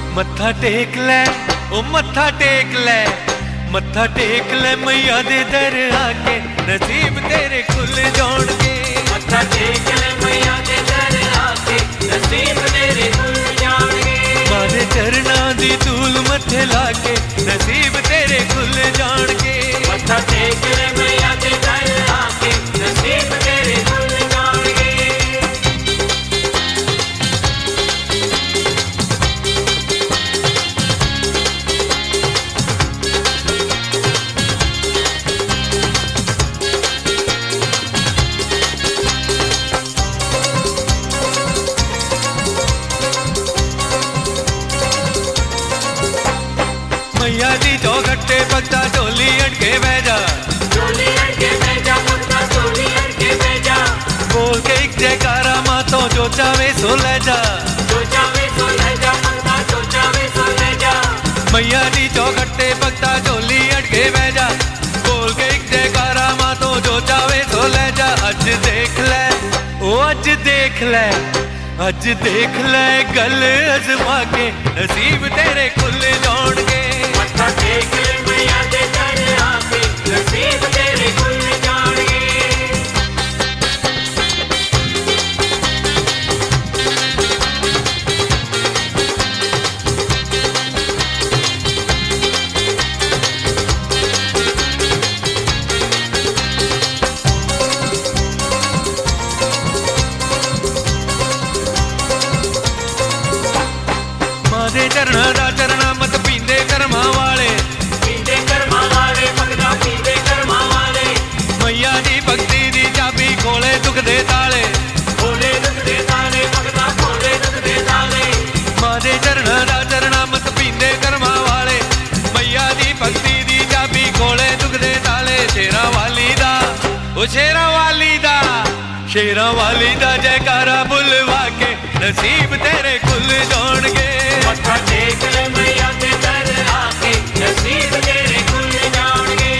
मत्था टेक ले ओ मत्था टेक ले, मत्था टेक ले मैया दे दर आके, नसीब तेरे खुल जाणगे। मत्था टेक ले मैया दे दर आके, नसीब तेरे खुल जाणगे। मारे चरना दी धूल मथे लाके, नसीब तेरे खुल जाणगे। मत्था टेक ले मैया दे दर आके, नसीब तेरे खुल जाणगे। मैया दी चौखट्टे पगता चोली अटके बह जा, चोली अटके बह जा, पगता चोली अटके बह जा। बोल के एक जयकारा माँ तो जो चावे सो ले जा, जो चावे सो ले जा, पगता जो चावे सो ले जा। मैया दी चौखट्टे पगता चोली अटके बह जा, बोल के एक जयकारा माँ तो जो चावे सो ले जा। अज देख ले ओ अज देख ले, अज देख ले गल अजमा के, नसीब तेरे खुल जाणगे। मत्था टेक ले मैया दे दर आके, नसीब तेरे खुल जाणगे। मादे चरणा दा चरणा मत पींदे कर्मा वाले, पींदे कर्मा वाले, पगदा पींदे कर्मा वाले। मैया दी भक्ति दी चाबी खोले दुख दे ताले, खोले दुख दे ताले, पगदा खोले दुख दे ताले। मादे चरणा दा चरणा मत पींदे कर्मा वाले, मैया दी भक्ति दी चाबी खोले दुख दे ताले। शेरा वाली दा ओ शेरा वाली दा, शेरा वाली दा जयकारा बुलवा के, नसीब तेरे खुल जाणगे। मत्था टेक ले मैया दे दर आके, नसीब तेरे खुल जाणगे।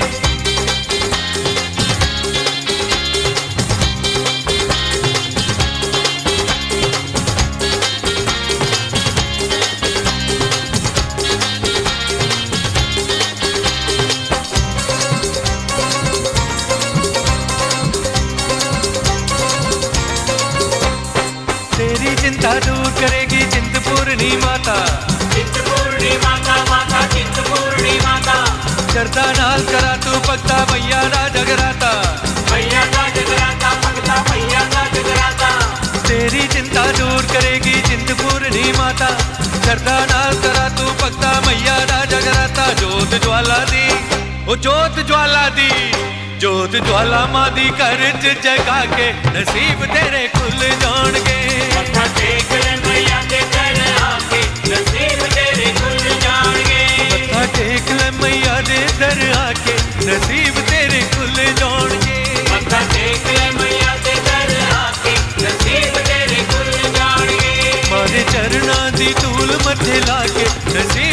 तेरी चिंता दूर करेगी चिंतपूर्णी माता, चिंतपूर्णी माता, माता चिंतपूर्णी माता। करता नाल करा तू भगता मैया दा जगराता, मैया का जगराता, भगता मैया का जगराता। तेरी चिंता दूर करेगी चिंतपूर्णी माता, करता नाल करा तू भगता मैया दा जगराता। जोत ज्वाला दी ओ जोत ज्वाला दी, जोत ज्वाला मां दी घर च जगा के, नसीब तेरे खुल जाणगे। मत्था टेक ले मैया दे दर आके, नसीब तेरे खुल जाणगे। मत्था टेक ले मैया दे दर आके, नसीब तेरे खुल जाणगे। मत्था टेक ले मैया दे दर आके, नसीब तेरे खुल जाणगे। मारे चरना दी धूल मथे लाके, नसीब